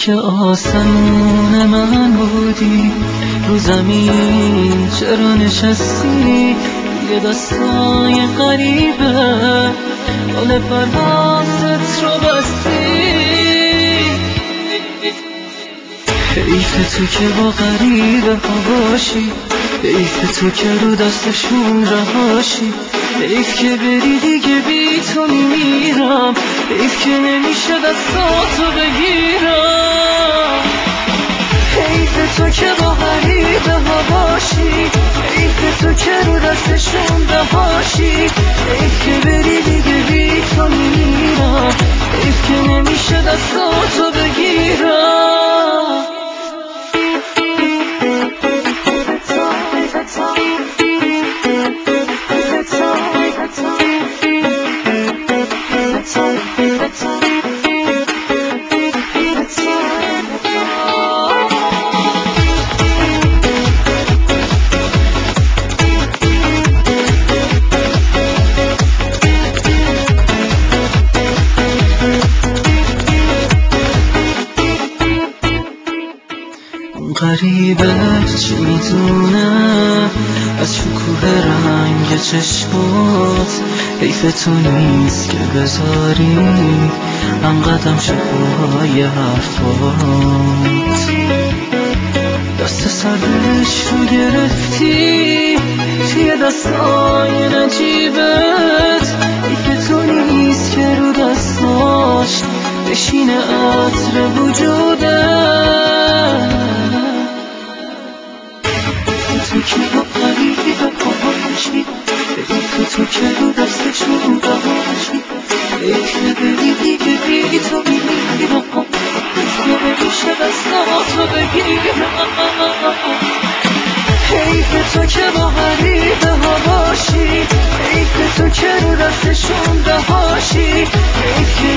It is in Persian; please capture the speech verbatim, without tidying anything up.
که آسمون من بودی، رو زمین چرا نشستی؟ یه دستای غریبه حال پروازت رو بستی. حیف تو که با غریبه ها باشی، حیف تو که رو دستشون رهاشی، حیف که بری دیگه بی تو میمیرم، حیف که نمیشه دستاتو بگیرم. حیف تو که با غریبه ها باشی، حیف تو که رو دستشون رهاشی، حیف که بری دیگه بی تو میمیرم، حیف که نمیشه دستاتو بگیرم. غریبه چی میدونه از شکوه رنگ چشمات، حیف تو نیست که بذاری انقدم شبای حرفات. دست سردش رو گرفتی توی دستای نجیبت، حیف تو نیست که رو دستاش بشینه عطر وجودت. تو که با غریبه باشی، حیف تو که رو دستشون رهاشی، حیف که بری دیگه بی تو میمیرم، حیف که نمیشه دستاتو بگیرم. حیف تو که با غریبه ها باشی، حیف تو که رو دستشون رهاشی، حیف که